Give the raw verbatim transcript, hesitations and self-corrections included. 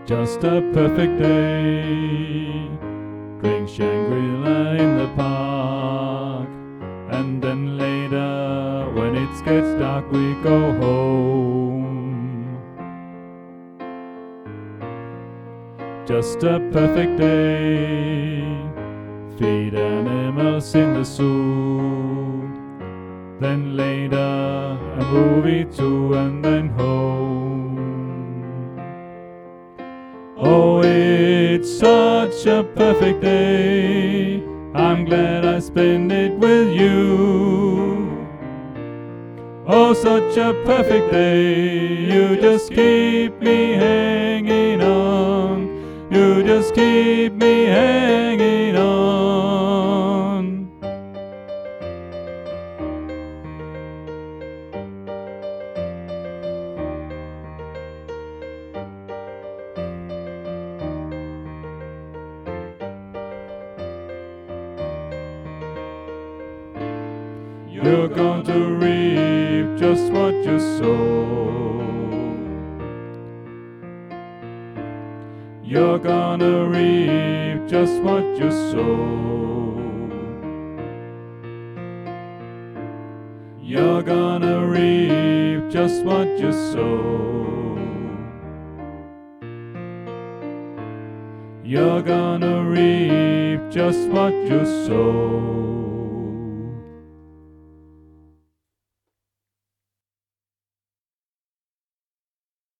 Just a perfect day. Drink Shangri-La in the park, and then later, when it gets dark, we go home. Just a perfect day. Feed animals in the zoo, then later a movie too, and then home. Oh, it's such a perfect day. I'm glad I spent it with you. Oh, such a perfect day. You just keep me hanging on. You just keep me hanging on. You're going to reap just what you sow. You're gonna reap just what you sow. You're gonna reap just what you sow. You're gonna reap just what you sow.